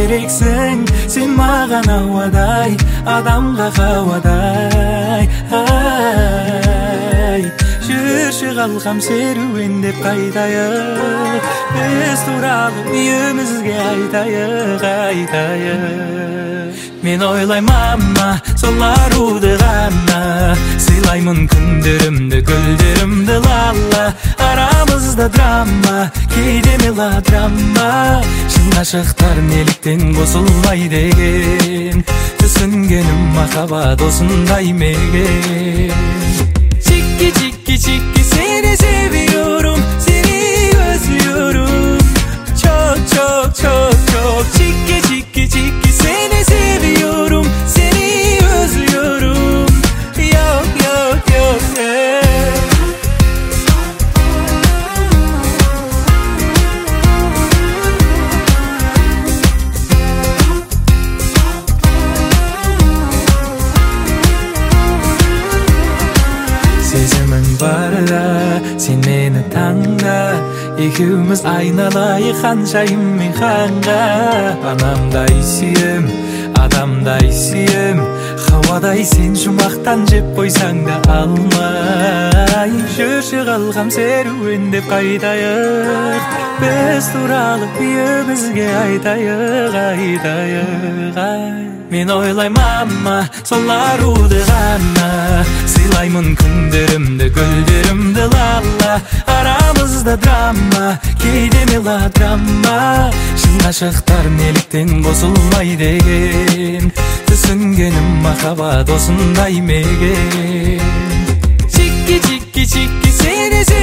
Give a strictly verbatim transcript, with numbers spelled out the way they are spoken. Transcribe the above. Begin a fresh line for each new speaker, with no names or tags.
керексің, сен маған ауадай, адамға қауадай. Ай, жүрші қалқам серуендеп қайтайық, біз туралы үйімізге айтайық, айтайық. Мен ойлаймын мама, сол аруды ғана, сыйлаймын күндерімді, гүлдерімді лала. Арамызда драма, кейде мелодрама, шын ғашықтар неліктен қосылмай деген, түсінгенім махаббат осындай мекен. Чики, чики, чики, seni seviyorum, seni özlüyorum. Çok çok çok çok. Çiki çiki çiki, seni seviyorum, seni özlüyorum. Yok yok yok. Hey. Сезімің барда, сен мені таңда, екеуміз айналайық ханшайым мен ханға. Анамдай сүйем, адамдай сүйем, хауадай сен жұмақтан жеп қойсаң да алмай. Жүрші қалғам серуендеп қайтайық, біз туралы үйімізге айтайық, айтайық. Мен ойлаймын мама, сол аруды ғана, сыйлаймын күндерімді, гүлдерімді лала. Арамызда драма, кейде мелодрама, шын ғашықтар неліктен қосылмай деген, түсінгенім махаббат осындай мекен. Чики чики чики, seni